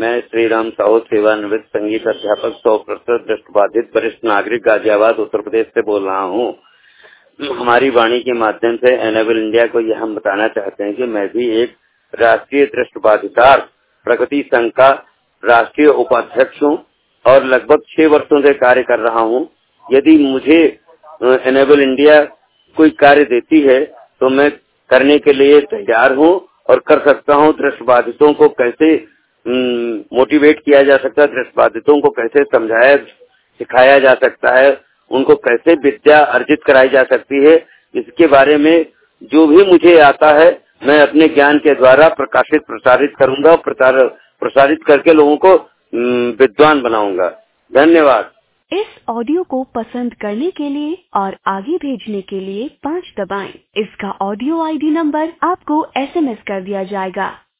मैं श्री राम साहू, सेवानिवृत्त संगीत अध्यापक, 100% दृष्टिबाधित वरिष्ठ नागरिक, गाजियाबाद उत्तर प्रदेश से बोल रहा हूँ। हमारी वाणी के माध्यम से एनेबल इंडिया को यह हम बताना चाहते हैं कि मैं भी एक राष्ट्रीय दृष्टिबाधितार प्रगति संघ का राष्ट्रीय उपाध्यक्ष हूँ और लगभग 6 वर्षों से कार्य कर रहा हूँ। यदि मुझे एनेबल इंडिया कोई कार्य देती है तो मैं करने के लिए तैयार हूँ और कर सकता हूँ। दृष्टिबाधितों को कैसे मोटिवेट किया जा सकता है, दृष्टिबाधितों को कैसे समझाया सिखाया जा सकता है, उनको कैसे विद्या अर्जित कराई जा सकती है, इसके बारे में जो भी मुझे आता है मैं अपने ज्ञान के द्वारा प्रसारित करूंगा, प्रसारित करके लोगों को विद्वान बनाऊंगा। धन्यवाद। इस ऑडियो को पसंद करने के लिए और आगे भेजने के लिए 5 दबाएं। इसका ऑडियो आईडी नंबर आपको SMS कर दिया जाएगा।